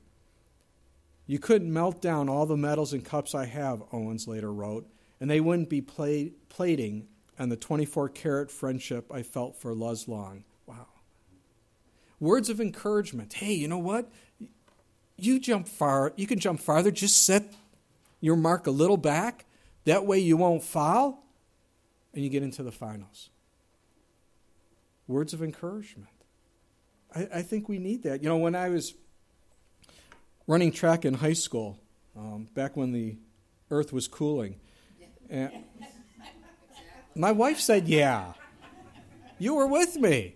You couldn't melt down all the medals and cups I have, Owens later wrote, and they wouldn't be plating on the 24-karat friendship I felt for Luz Long. Wow. Words of encouragement. Hey, you know what? You can jump farther. Just set your mark a little back. That way you won't foul, and you get into the finals. Words of encouragement. I think we need that. When I was running track in high school, back when the earth was cooling. And My wife said, yeah. You were with me.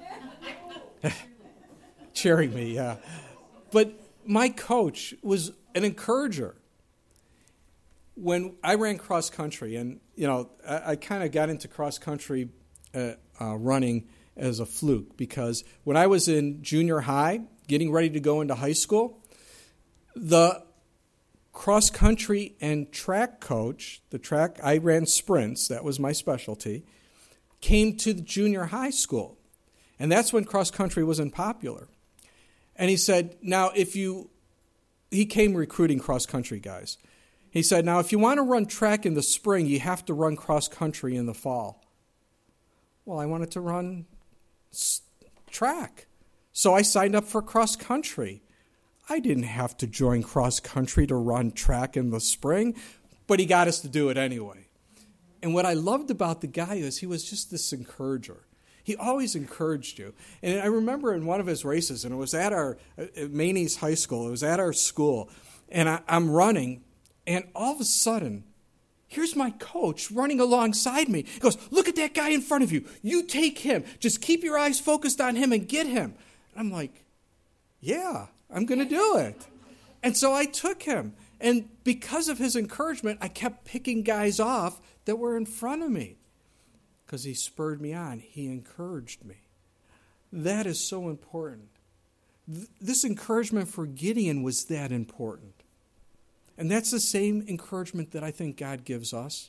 Cheering me, yeah. But my coach was an encourager. When I ran cross country, and I kind of got into cross country running as a fluke, because when I was in junior high, getting ready to go into high school, the cross country and track coach, I ran sprints, that was my specialty, came to the junior high school. And that's when cross country wasn't popular. And he said, now he came recruiting cross country guys. He said, now if you want to run track in the spring, you have to run cross country in the fall. Well, I wanted to run track. So I signed up for cross country. I didn't have to join cross country to run track in the spring, but he got us to do it anyway. And what I loved about the guy is he was just this encourager. He always encouraged you. And I remember in one of his races, and it was at Maney's High School, it was at our school, and I'm running, and all of a sudden, here's my coach running alongside me. He goes, look at that guy in front of you. You take him. Just keep your eyes focused on him and get him. And I'm like, yeah, I'm going to do it. And so I took him. And because of his encouragement, I kept picking guys off that were in front of me. Because he spurred me on. He encouraged me. That is so important. This encouragement for Gideon was that important. And that's the same encouragement that I think God gives us.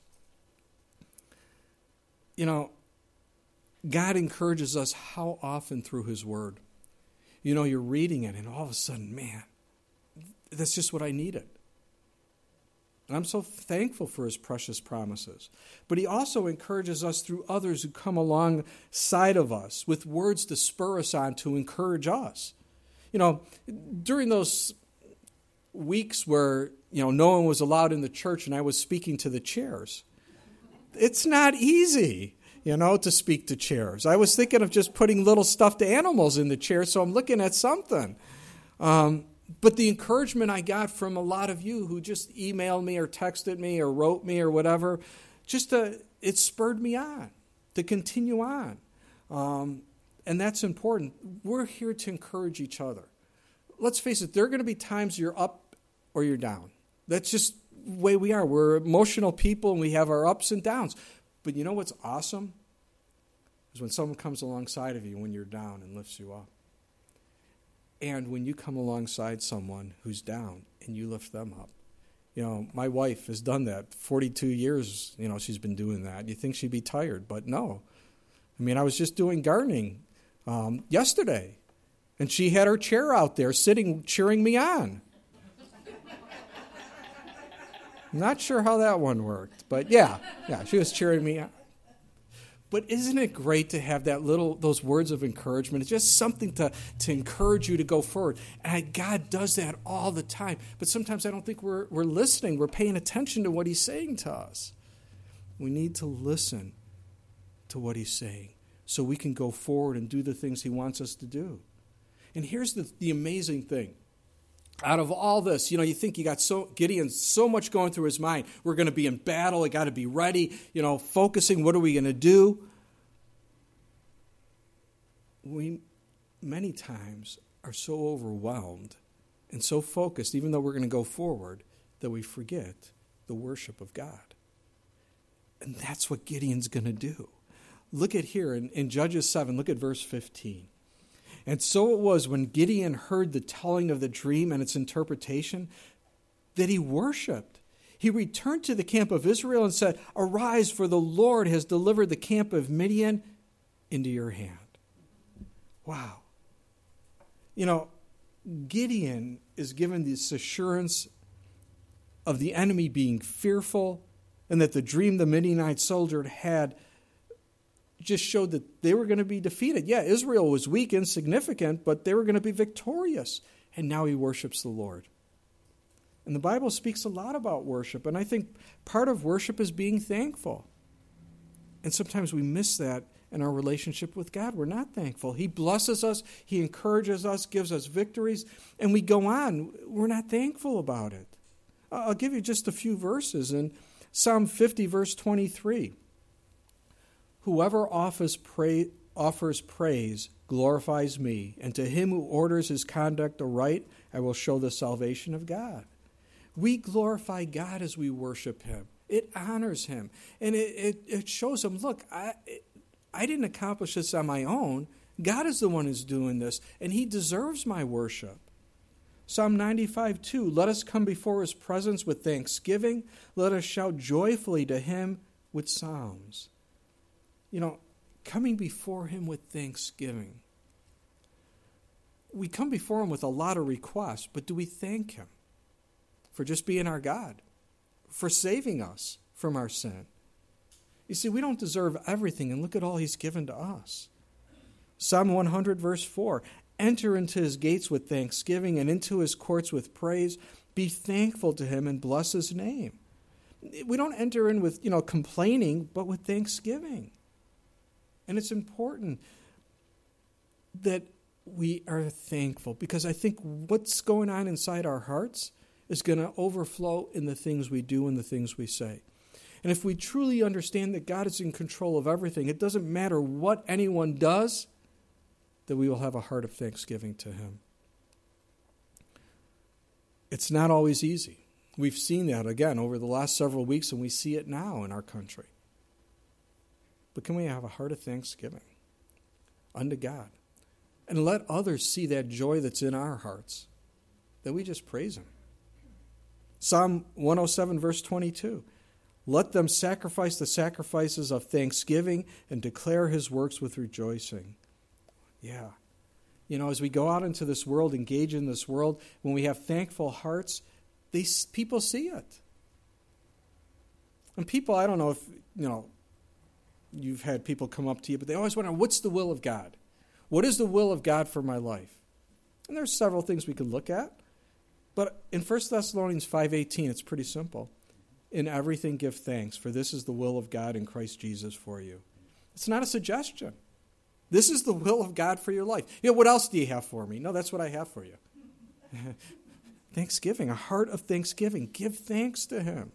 God encourages us how often through his word. You're reading it and all of a sudden, man, that's just what I needed. And I'm so thankful for his precious promises. But he also encourages us through others who come alongside of us with words to spur us on, to encourage us. During those weeks where, no one was allowed in the church and I was speaking to the chairs, it's not easy, to speak to chairs. I was thinking of just putting little stuffed animals in the chair, so I'm looking at something. But the encouragement I got from a lot of you who just emailed me or texted me or wrote me or whatever, it spurred me on to continue on. And that's important. We're here to encourage each other. Let's face it, there are going to be times you're up or you're down. That's just the way we are. We're emotional people and we have our ups and downs. But you know what's awesome? Is when someone comes alongside of you when you're down and lifts you up. And when you come alongside someone who's down and you lift them up. My wife has done that. 42 years, she's been doing that. You think she'd be tired, but no. I was just doing gardening yesterday, and she had her chair out there sitting, cheering me on. Not sure how that one worked, but yeah, she was cheering me on. But isn't it great to have those words of encouragement? It's just something to encourage you to go forward. And God does that all the time. But sometimes I don't think we're listening. We're paying attention to what he's saying to us. We need to listen to what he's saying so we can go forward and do the things he wants us to do. And here's the amazing thing. Out of all this, you think you got Gideon so much going through his mind. We're going to be in battle. I got to be ready, focusing. What are we going to do? We, many times, are so overwhelmed and so focused, even though we're going to go forward, that we forget the worship of God. And that's what Gideon's going to do. Look at here in Judges 7, look at verse 15. And so it was when Gideon heard the telling of the dream and its interpretation that he worshipped. He returned to the camp of Israel and said, "Arise, for the Lord has delivered the camp of Midian into your hand." Wow. Gideon is given this assurance of the enemy being fearful and that the dream the Midianite soldier had just showed that they were going to be defeated. Yeah, Israel was weak, insignificant, but they were going to be victorious. And now he worships the Lord. And the Bible speaks a lot about worship, and I think part of worship is being thankful. And sometimes we miss that in our relationship with God. We're not thankful. He blesses us, he encourages us, gives us victories, and we go on. We're not thankful about it. I'll give you just a few verses. In Psalm 50, verse 23, Whoever offers praise glorifies me, and to him who orders his conduct aright, I will show the salvation of God. We glorify God as we worship him. It honors him. And it shows him, look, I didn't accomplish this on my own. God is the one who's doing this, and he deserves my worship. Psalm 95:2, let us come before his presence with thanksgiving. Let us shout joyfully to him with psalms. You know, coming before him with thanksgiving. We come before him with a lot of requests, but do we thank him for just being our God, for saving us from our sin? You see, we don't deserve everything, and look at all he's given to us. Psalm 100, verse 4, enter into his gates with thanksgiving and into his courts with praise. Be thankful to him and bless his name. We don't enter in with, complaining, but with thanksgiving. And it's important that we are thankful, because I think what's going on inside our hearts is going to overflow in the things we do and the things we say. And if we truly understand that God is in control of everything, it doesn't matter what anyone does, that we will have a heart of thanksgiving to him. It's not always easy. We've seen that again over the last several weeks, and we see it now in our country. But can we have a heart of thanksgiving unto God? And let others see that joy that's in our hearts, that we just praise him. Psalm 107, verse 22. Let them sacrifice the sacrifices of thanksgiving and declare his works with rejoicing. Yeah. As we go out into this world, engage in this world, when we have thankful hearts, people see it. And people, I don't know if, you've had people come up to you, but they always wonder, what's the will of God? What is the will of God for my life? And there's several things we could look at. But in 1 Thessalonians 5:18, it's pretty simple. In everything give thanks, for this is the will of God in Christ Jesus for you. It's not a suggestion. This is the will of God for your life. What else do you have for me? No, that's what I have for you. Thanksgiving, a heart of thanksgiving. Give thanks to him.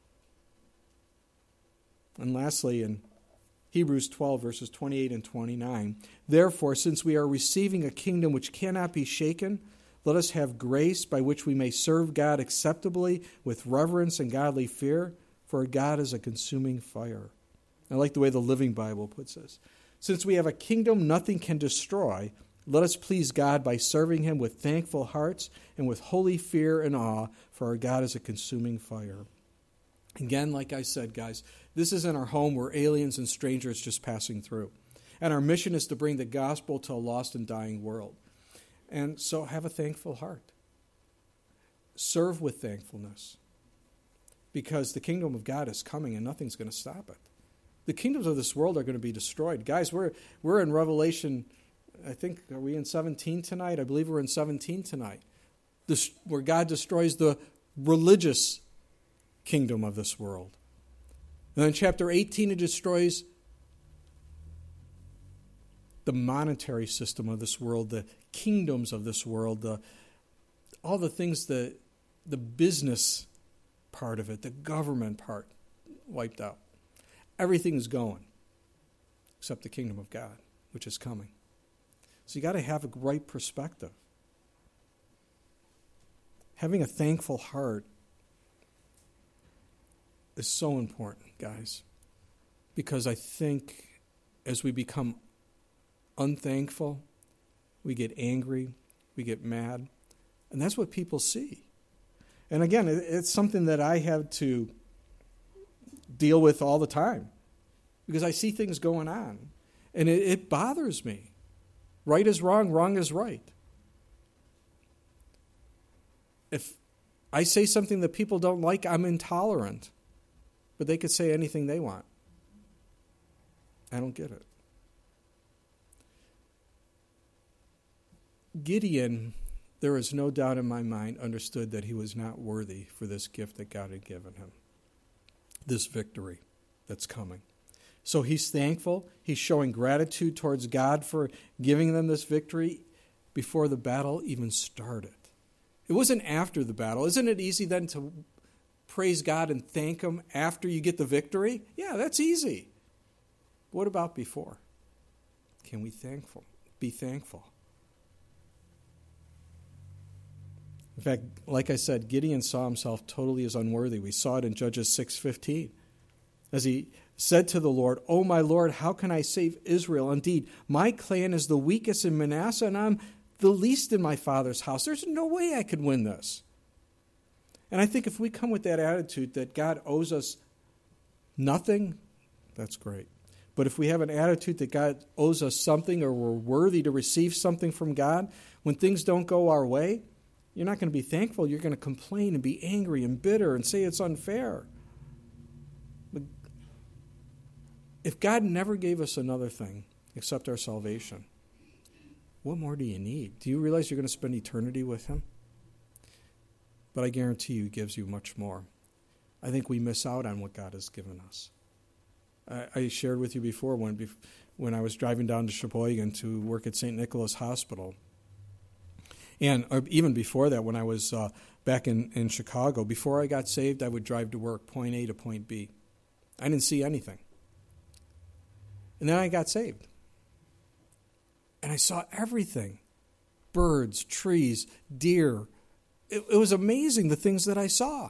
And lastly, in Hebrews 12, verses 28 and 29, therefore, since we are receiving a kingdom which cannot be shaken, let us have grace by which we may serve God acceptably with reverence and godly fear, for God is a consuming fire. I like the way the Living Bible puts this. Since we have a kingdom nothing can destroy, let us please God by serving him with thankful hearts and with holy fear and awe, for our God is a consuming fire. Again, like I said, guys, this isn't our home. We're aliens and strangers just passing through. And our mission is to bring the gospel to a lost and dying world. And so have a thankful heart. Serve with thankfulness. Because the kingdom of God is coming and nothing's going to stop it. The kingdoms of this world are going to be destroyed. Guys, we're in Revelation, I think, are we in 17 tonight? I believe we're in 17 tonight. Where God destroys the religious kingdom of this world. And in chapter 18, it destroys the monetary system of this world, the kingdoms of this world, all the things, the business part of it, the government part, wiped out. Everything's going except the kingdom of God, which is coming. So you got to have a right perspective. Having a thankful heart is so important, guys, because I think as we become unthankful, we get angry, we get mad, and that's what people see. And again, it's something that I have to deal with all the time because I see things going on, and it bothers me. Right is wrong, wrong is right. If I say something that people don't like, I'm intolerant. But they could say anything they want. I don't get it. Gideon, there is no doubt in my mind, understood that he was not worthy for this gift that God had given him. This victory that's coming. So he's thankful. He's showing gratitude towards God for giving them this victory before the battle even started. It wasn't after the battle. Isn't it easy then to praise God and thank him after you get the victory? Yeah, that's easy. But what about before? Can we be thankful? In fact, like I said, Gideon saw himself totally as unworthy. We saw it in Judges 6:15. As he said to the Lord, "Oh, my Lord, how can I save Israel? Indeed, my clan is the weakest in Manasseh, and I'm the least in my father's house. There's no way I could win this." And I think if we come with that attitude that God owes us nothing, that's great. But if we have an attitude that God owes us something or we're worthy to receive something from God, when things don't go our way, you're not going to be thankful. You're going to complain and be angry and bitter and say it's unfair. But if God never gave us another thing except our salvation, what more do you need? Do you realize you're going to spend eternity with Him? But I guarantee you He gives you much more. I think we miss out on what God has given us. I shared with you before when I was driving down to Sheboygan to work at St. Nicholas Hospital. And even before that, when I was back in Chicago, before I got saved, I would drive to work, point A to point B. I didn't see anything. And then I got saved. And I saw everything. Birds, trees, deer. It was amazing, the things that I saw.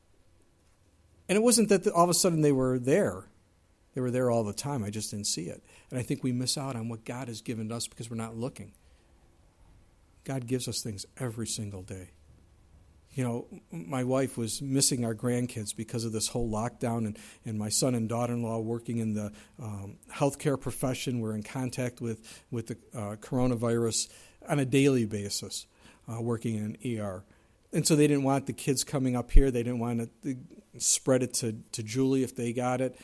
And it wasn't that all of a sudden they were there. They were there all the time. I just didn't see it. And I think we miss out on what God has given us because we're not looking. God gives us things every single day. You know, my wife was missing our grandkids because of this whole lockdown, and my son and daughter-in-law working in the healthcare profession were in contact with the coronavirus on a daily basis, working in ER. And so they didn't want the kids coming up here. They didn't want to spread it to Julie if they got it.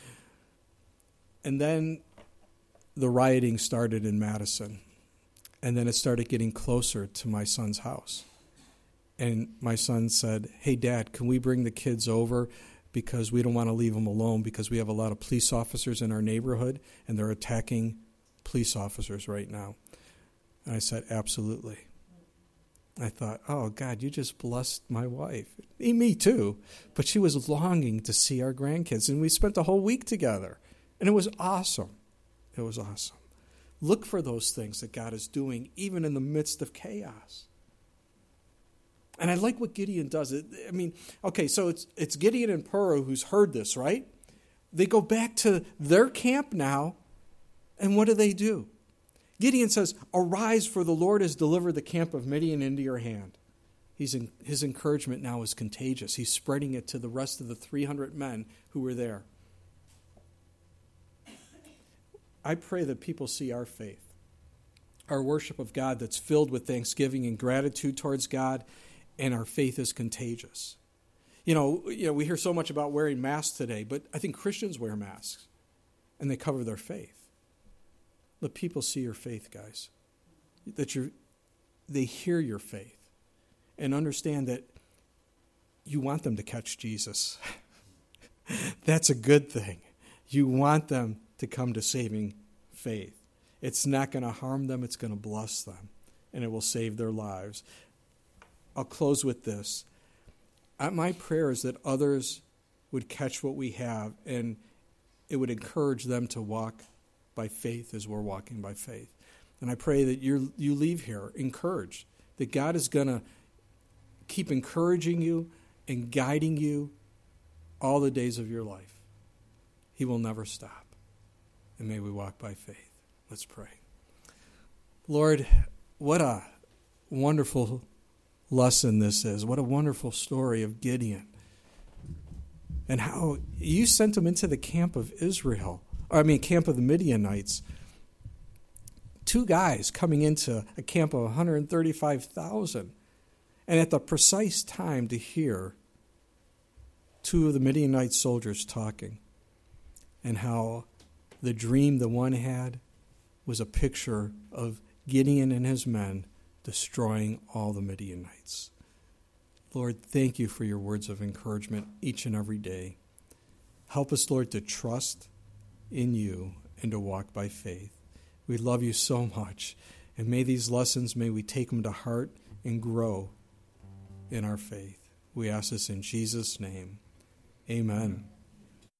And then the rioting started in Madison. And then it started getting closer to my son's house. And my son said, "Hey, Dad, can we bring the kids over because we don't want to leave them alone because we have a lot of police officers in our neighborhood and they're attacking police officers right now." And I said, "Absolutely." I thought, oh, God, you just blessed my wife. Me too. But she was longing to see our grandkids. And we spent the whole week together. And it was awesome. It was awesome. Look for those things that God is doing, even in the midst of chaos. And I like what Gideon does. I mean, okay, so it's Gideon and Purah who's heard this, right? They go back to their camp now, and what do? Gideon says, "Arise, for the Lord has delivered the camp of Midian into your hand." His encouragement now is contagious. He's spreading it to the rest of the 300 men who were there. I pray that people see our faith, our worship of God that's filled with thanksgiving and gratitude towards God, and our faith is contagious. You know, we hear so much about wearing masks today, but I think Christians wear masks, and they cover their faith. Let people see your faith, guys. That they hear your faith and understand that you want them to catch Jesus. That's a good thing. You want them to come to saving faith. It's not going to harm them. It's going to bless them, and it will save their lives. I'll close with this. My prayer is that others would catch what we have, and it would encourage them to walk by faith as we're walking by faith. And I pray that you leave here encouraged, that God is going to keep encouraging you and guiding you all the days of your life. He will never stop. And may we walk by faith. Let's pray. Lord, what a wonderful lesson this is. What a wonderful story of Gideon. And how you sent him into the camp of camp of the Midianites. 2 guys coming into a camp of 135,000. And at the precise time to hear 2 of the Midianite soldiers talking. And how the dream the one had was a picture of Gideon and his men destroying all the Midianites. Lord, thank you for your words of encouragement each and every day. Help us, Lord, to trust in you and to walk by faith. We love you so much. And may these lessons, may we take them to heart and grow in our faith. We ask this in Jesus' name. Amen.